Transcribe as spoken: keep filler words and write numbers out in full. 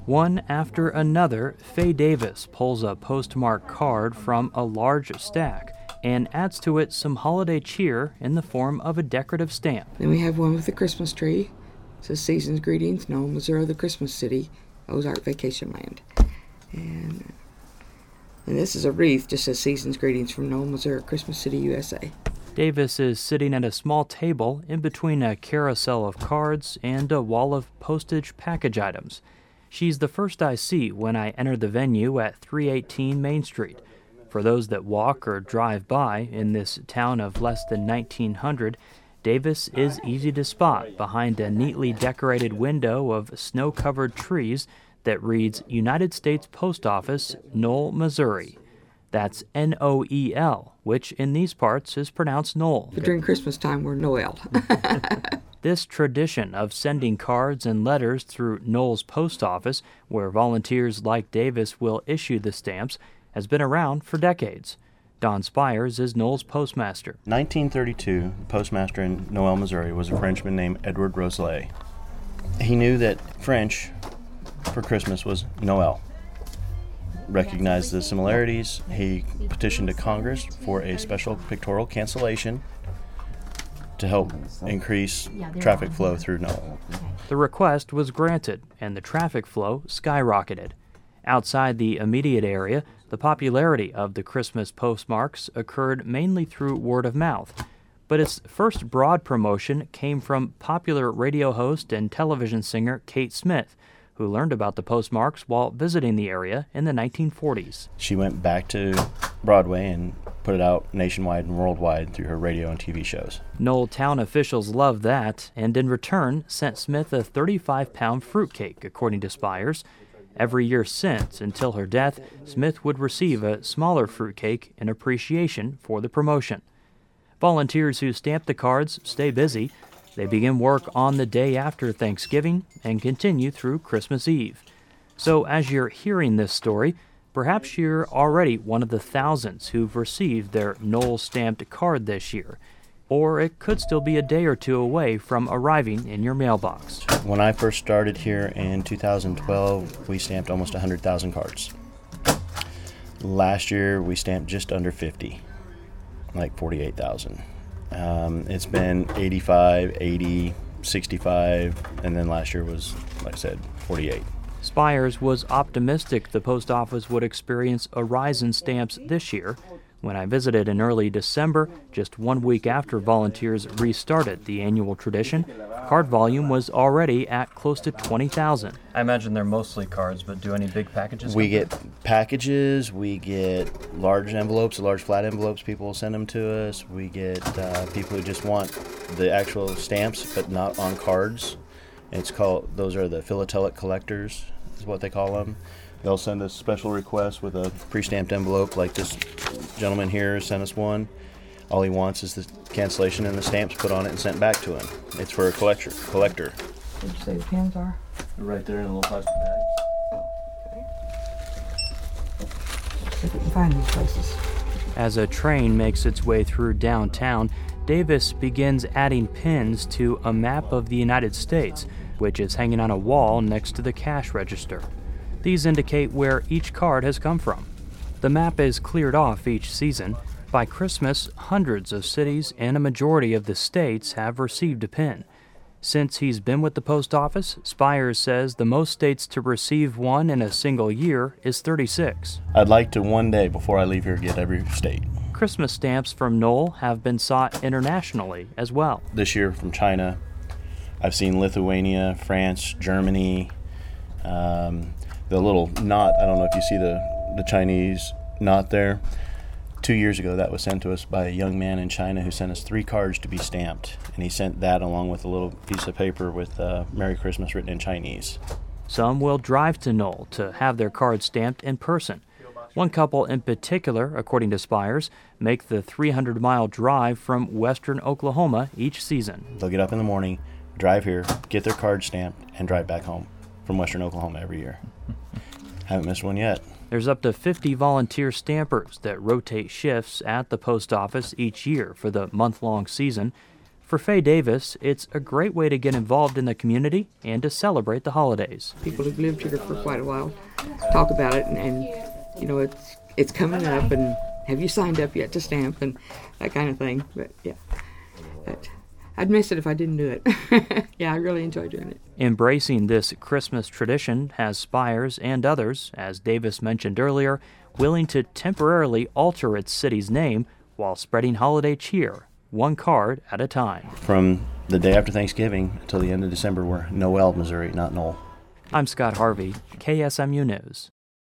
One after another, Faye Davis pulls a postmark card from a large stack and adds to it some holiday cheer in the form of a decorative stamp. Then we have one with the Christmas tree. It says Seasons Greetings, Noel, Missouri, the Christmas City, Ozark Vacation Land. And, and this is a wreath, just says Seasons Greetings from Noel, Missouri, Christmas City, U S A. Davis is sitting at a small table in between a carousel of cards and a wall of postage package items. She's the first I see when I enter the venue at three eighteen Main Street. For those that walk or drive by in this town of less than nineteen hundred, Davis is easy to spot behind a neatly decorated window of snow-covered trees that reads United States Post Office, Noel, Missouri. That's N O E L, which in these parts is pronounced Noel. But during Christmas time, we're Noel. This tradition of sending cards and letters through Noel's post office, where volunteers like Davis will issue the stamps, has been around for decades. Don Spires is Noel's postmaster. nineteen thirty-two, the postmaster in Noel, Missouri, was a Frenchman named Edward Roselet. He knew that French for Christmas was Noel. Recognized the similarities, he petitioned to Congress for a special pictorial cancellation to help increase traffic flow through Noel. The request was granted, and the traffic flow skyrocketed. Outside the immediate area, the popularity of the Christmas postmarks occurred mainly through word of mouth, but its first broad promotion came from popular radio host and television singer Kate Smith, who learned about the postmarks while visiting the area in the nineteen forties. She went back to Broadway and put it out nationwide and worldwide through her radio and T V shows. Noel town officials loved that, and in return sent Smith a thirty-five pound fruitcake, according to Spires. Every year since, until her death, Smith would receive a smaller fruitcake in appreciation for the promotion. Volunteers who stamp the cards stay busy. They begin work on the day after Thanksgiving and continue through Christmas Eve. So as you're hearing this story, perhaps you're already one of the thousands who've received their Noel stamped card this year, or it could still be a day or two away from arriving in your mailbox. When I first started here in two thousand twelve, we stamped almost one hundred thousand cards. Last year, we stamped just under fifty, like forty-eight thousand. Um, it's been eighty-five, eighty, sixty-five, and then last year was, like I said, forty-eight. Spires was optimistic the post office would experience a rise in stamps this year. When I visited in early December, just one week after volunteers restarted the annual tradition, card volume was already at close to twenty thousand. I imagine they're mostly cards, but do any big packages? We get packages, we get large envelopes, large flat envelopes, people will send them to us. We get uh, people who just want the actual stamps, but not on cards. It's called, those are the philatelic collectors, is what they call them. They'll send us special requests with a pre-stamped envelope, like this gentleman here sent us one. All he wants is the cancellation and the stamps put on it and sent back to him. It's for a collector. collector. Where'd you say the pins are? Right there in a little plastic bag. See if we can find these places. As a train makes its way through downtown, Davis begins adding pins to a map of the United States, which is hanging on a wall next to the cash register. These indicate where each card has come from. The map is cleared off each season. By Christmas, hundreds of cities and a majority of the states have received a pin. Since he's been with the post office, Spires says the most states to receive one in a single year is thirty-six. I'd like to one day before I leave here get every state. Christmas stamps from Noel have been sought internationally as well. This year from China, I've seen Lithuania, France, Germany. Um, the little knot, I don't know if you see the, the Chinese knot there. Two years ago, that was sent to us by a young man in China who sent us three cards to be stamped. And he sent that along with a little piece of paper with uh, Merry Christmas written in Chinese. Some will drive to Noel to have their cards stamped in person. One couple in particular, according to Spires, make the three hundred mile drive from western Oklahoma each season. They'll get up in the morning, drive here, get their card stamped, and drive back home from western Oklahoma every year. Haven't missed one yet. There's up to fifty volunteer stampers that rotate shifts at the post office each year for the month-long season. For Faye Davis, it's a great way to get involved in the community and to celebrate the holidays. People who've lived here for quite a while talk about it, and, and you know, it's it's coming up, and have you signed up yet to stamp, and that kind of thing. But yeah, but I'd miss it if I didn't do it. Yeah, I really enjoy doing it. Embracing this Christmas tradition has Spires and others, as Davis mentioned earlier, willing to temporarily alter its city's name while spreading holiday cheer, one card at a time. From the day after Thanksgiving until the end of December, we're Noel, Missouri, not Knoll. I'm Scott Harvey, K S M U News.